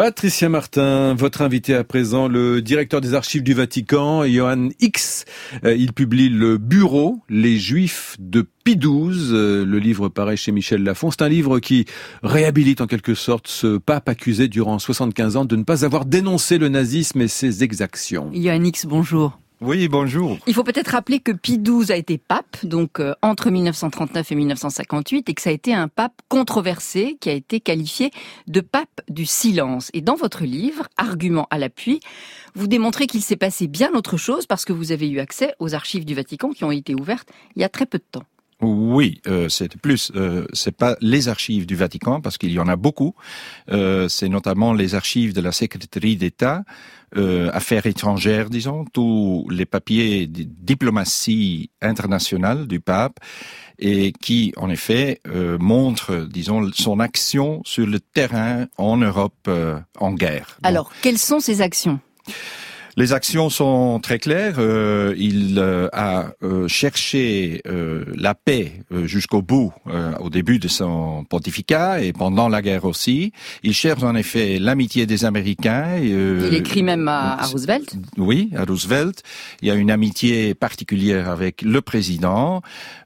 Patricia Martin, votre invité à présent, le directeur des archives du Vatican, Johann X. Il publie Le Bureau, les Juifs de Pie XII. Le livre paraît chez Michel Lafon. C'est un livre qui réhabilite en quelque sorte ce pape accusé durant 75 ans de ne pas avoir dénoncé le nazisme et ses exactions. Johann X, bonjour. Oui, bonjour. Il faut peut-être rappeler que Pie XII a été pape, donc entre 1939 et 1958, et que ça a été un pape controversé, qui a été qualifié de pape du silence. Et dans votre livre, Argument à l'appui, vous démontrez qu'il s'est passé bien autre chose, parce que vous avez eu accès aux archives du Vatican qui ont été ouvertes il y a très peu de temps. Oui, c'est plus, c'est pas les archives du Vatican, parce qu'il y en a beaucoup. C'est notamment les archives de la Secrétaire d'État, affaires étrangères, disons, tous les papiers de diplomatie internationale du pape, et qui, en effet, montrent, disons, son action sur le terrain en Europe en guerre. Alors, quelles sont ces actions ? Les actions sont très claires. Il a cherché la paix jusqu'au bout, au début de son pontificat et pendant la guerre aussi. Il cherche en effet l'amitié des Américains. Il écrit même à Roosevelt. Oui, à Roosevelt. Il y a une amitié particulière avec le président.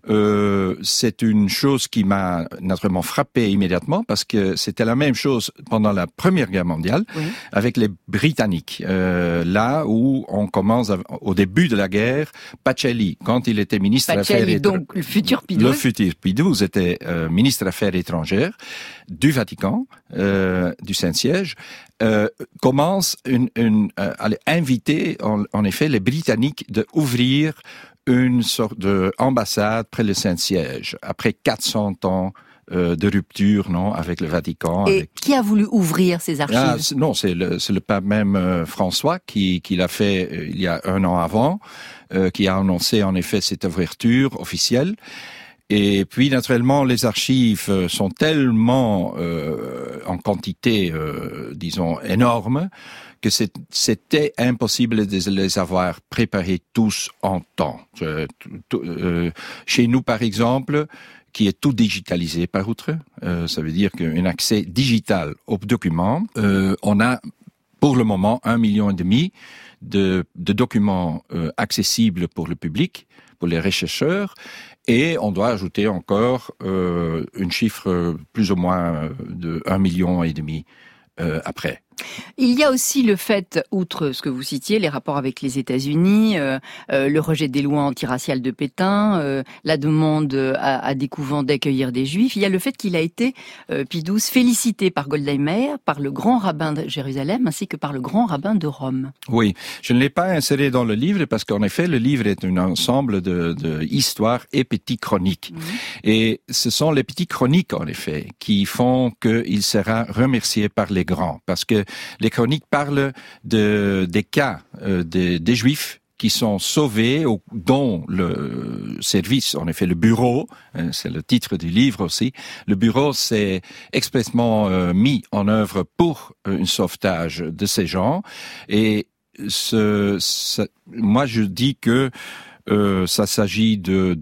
C'est une chose qui m'a naturellement frappé immédiatement parce que c'était la même chose pendant la Première Guerre mondiale avec les Britanniques. Là où on commence au début de la guerre, Pacelli, quand il était ministre des Affaires étrangères, donc le futur Pie XII. Le futur Pie XII était ministre des Affaires étrangères du Vatican, du Saint-Siège, commence à inviter en effet les Britanniques d'ouvrir une sorte d'ambassade près le Saint-Siège après 400 ans de rupture, non, avec le Vatican. Et qui a voulu ouvrir ces archives ? Non, c'est le pape même François qui l'a fait il y a 1 an avant, qui a annoncé en effet cette ouverture officielle. Et puis naturellement, les archives sont tellement en quantité, disons, énorme, que c'était impossible de les avoir préparés tous en temps. Chez nous, par exemple, qui est tout digitalisé par outre. Ça veut dire qu'un accès digital aux documents. On a pour le moment 1,5 million de documents accessibles pour le public, pour les rechercheurs, et on doit ajouter encore une chiffre plus ou moins de 1,5 million après. Il y a aussi le fait, outre ce que vous citiez, les rapports avec les États-Unis, le rejet des lois antiraciales de Pétain, la demande à des couvents d'accueillir des Juifs. Il y a le fait qu'il a été, Pie XII, félicité par Golda Meir, par le grand rabbin de Jérusalem, ainsi que par le grand rabbin de Rome. Oui, je ne l'ai pas inséré dans le livre parce qu'en effet, le livre est un ensemble de histoires et petites chroniques. Et ce sont les petites chroniques, en effet, qui font qu'il sera remercié par les grands. Parce que les chroniques parlent des cas des Juifs qui sont sauvés, dont le service, en effet le bureau, c'est le titre du livre aussi, le bureau s'est expressément mis en œuvre pour un sauvetage de ces gens. Et moi je dis que ça s'agit de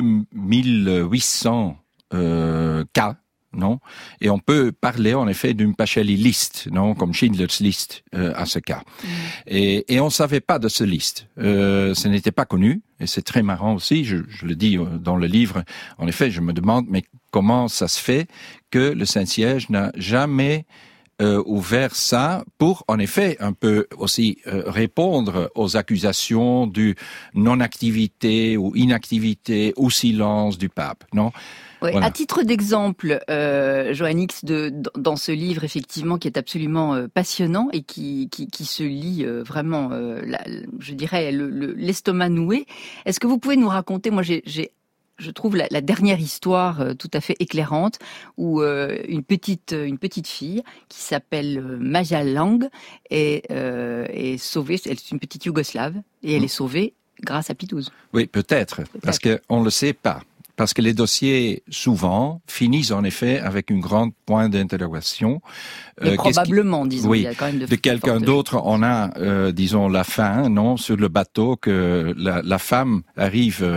2800 cas. Non, et on peut parler en effet d'une Pacelli list, non, comme Schindler's List à ce cas. Et on savait pas de ce liste, ce n'était pas connu, et c'est très marrant aussi. Je le dis dans le livre. En effet, je me demande mais comment ça se fait que le Saint-Siège n'a jamais ouvert ça pour, en effet, un peu aussi répondre aux accusations du non-activité ou inactivité ou silence du pape, non? Oui, voilà. À titre d'exemple, Johann X, dans ce livre, effectivement, qui est absolument passionnant et qui se lit vraiment, je dirais, l'estomac noué, est-ce que vous pouvez nous raconter, moi je trouve la dernière histoire tout à fait éclairante où une petite fille qui s'appelle Maja Lang est sauvée, c'est une petite Yougoslave, et elle est sauvée grâce à Pie XII. Oui, peut-être. Parce qu'on ne le sait pas. Parce que les dossiers, souvent, finissent en effet avec une grande point d'interrogation. Probablement, disons. Oui, il y a quand même de quelqu'un d'autre, on a, disons, la fin, non, sur le bateau, que la femme arrive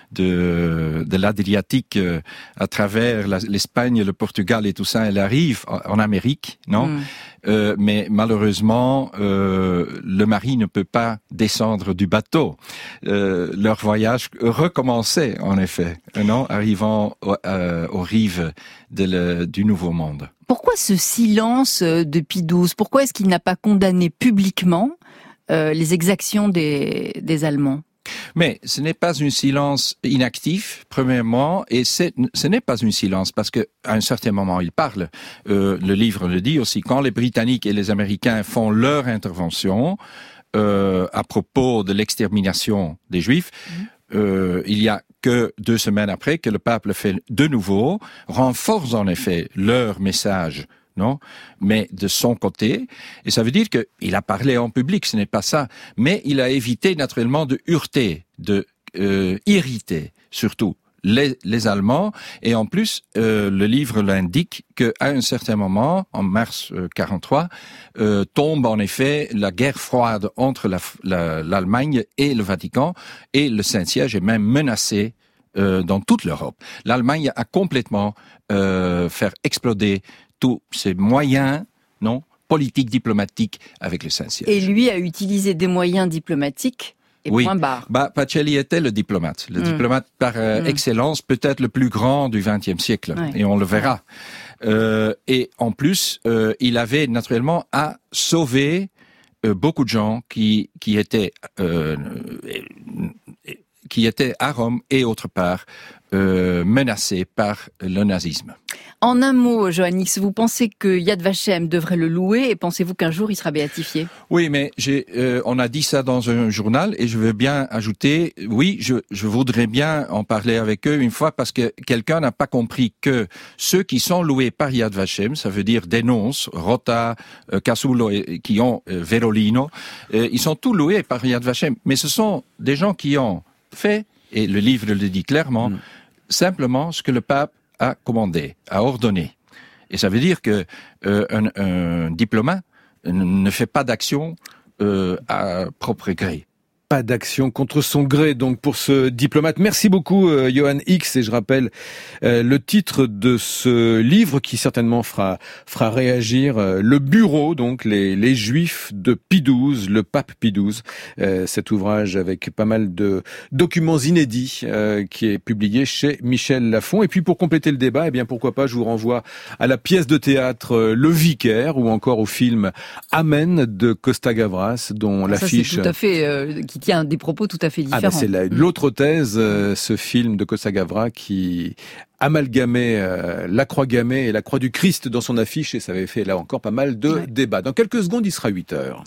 de l'Adriatique à travers l'Espagne, le Portugal et tout ça, elle arrive en Amérique, non? Mais malheureusement, le mari ne peut pas descendre du bateau. Leur voyage recommençait, en effet, non? Arrivant aux rives du Nouveau Monde. Pourquoi ce silence de Pie XII? Pourquoi est-ce qu'il n'a pas condamné publiquement les exactions des Allemands? Mais ce n'est pas un silence inactif, premièrement, et ce n'est pas un silence parce que à un certain moment il parle. Le livre le dit aussi, quand les Britanniques et les Américains font leur intervention à propos de l'extermination des Juifs, il y a que 2 semaines après que le pape le fait de nouveau, renforce en effet leur message. Non, mais de son côté, et ça veut dire qu'il a parlé en public, ce n'est pas ça, mais il a évité naturellement de heurter, de irriter surtout les Allemands, et en plus le livre l'indique qu'à un certain moment, en mars 43, tombe en effet la guerre froide entre l'Allemagne et le Vatican, et le Saint-Siège est même menacé dans toute l'Europe. L'Allemagne a complètement fait exploder tous ses moyens, non, politiques, diplomatiques avec le Saint-Siège. Et lui a utilisé des moyens diplomatiques et oui. point barre. Pacelli était le diplomate par excellence, peut-être le plus grand du XXe siècle, et on le verra. Et en plus, il avait naturellement à sauver beaucoup de gens qui étaient à Rome et autre part menacés par le nazisme. En un mot, Johann X, vous pensez que Yad Vashem devrait le louer et pensez-vous qu'un jour il sera béatifié? Oui, mais on a dit ça dans un journal et je veux bien ajouter, oui, je voudrais bien en parler avec eux une fois parce que quelqu'un n'a pas compris que ceux qui sont loués par Yad Vashem, ça veut dire dénonce, Rota, Casullo et qui ont Verolino, ils sont tous loués par Yad Vashem, mais ce sont des gens qui ont fait, et le livre le dit clairement, simplement ce que le pape a commandé, a ordonné. Et ça veut dire que un diplomate ne fait pas d'action à propre gré. Pas d'action contre son gré, donc, pour ce diplomate. Merci beaucoup, Johann X. Et je rappelle le titre de ce livre qui certainement fera réagir le bureau, donc les Juifs de Pie XII, le pape Pie XII. Cet ouvrage avec pas mal de documents inédits qui est publié chez Michel Lafon. Et puis pour compléter le débat, eh bien pourquoi pas, je vous renvoie à la pièce de théâtre Le Vicaire ou encore au film Amen de Costa Gavras, dont l'affiche... C'est tout à fait... qui tient des propos tout à fait différents. C'est l'autre thèse, ce film de Costa Gavras qui amalgamait la croix gammée et la croix du Christ dans son affiche et ça avait fait là encore pas mal de débats. Dans quelques secondes, il sera 8h.